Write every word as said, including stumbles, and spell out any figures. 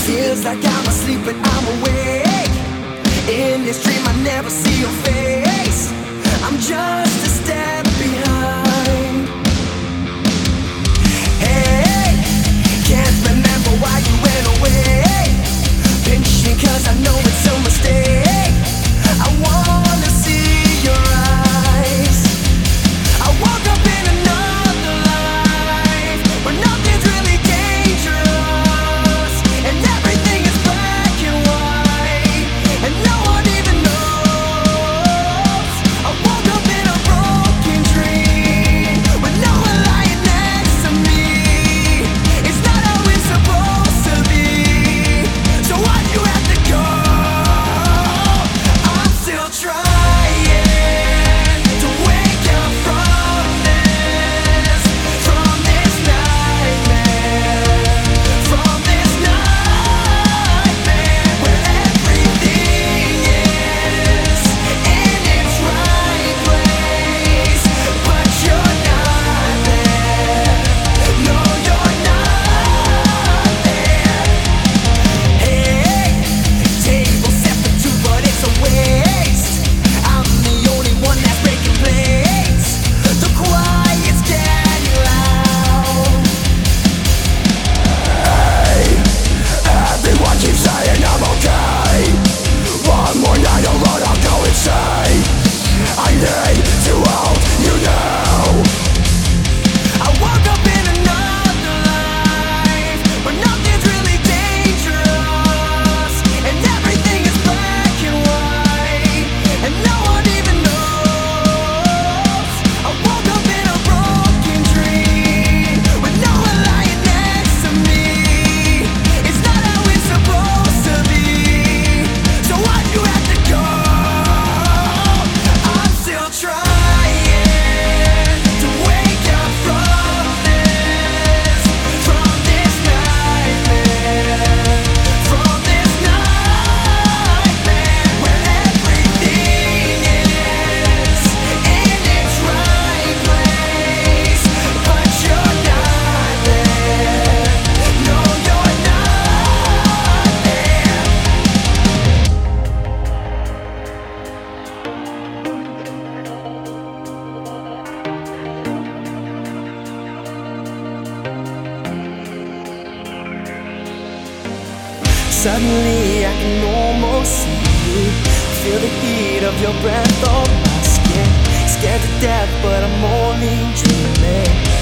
Feels like I'm asleep but I'm awake. In this dream I never see your face. I'm just a step behind. Hey, can't remember why you went away. Pinch me cause I know it's a mistake. I wanna see your eyes. I woke up in another life where nothing's really dangerous and everything is black and white and no one even knows. I woke up in a broken dream with no one lying next to me. It's not how it's supposed to be. So why do you have to go? I'm still trying to wake up from this, from this nightmare, from this nightmare where everything is in its right place, but you're not there. No, you're not there. Hey, table set for two, but it's a waste. I'm the only one that's breaking plates. The quiet's getting loud. Everyone keeps saying I'm okay. One more night alone, I'll go insane. I need to hold you now. I woke up in another life where nothing's really dangerous and everything is black and white and no one even knows. I woke up in a broken dream with no one lying next to me. It's not how it's supposed to be. So why do you have to go? I'm still trying to wake up from this, from this nightmare, from this nightmare where everything is in its right place, but you're not there. No, you're not there. Suddenly I can almost see you. Feel the heat of your breath on my skin. Scared to death but I'm only dreaming.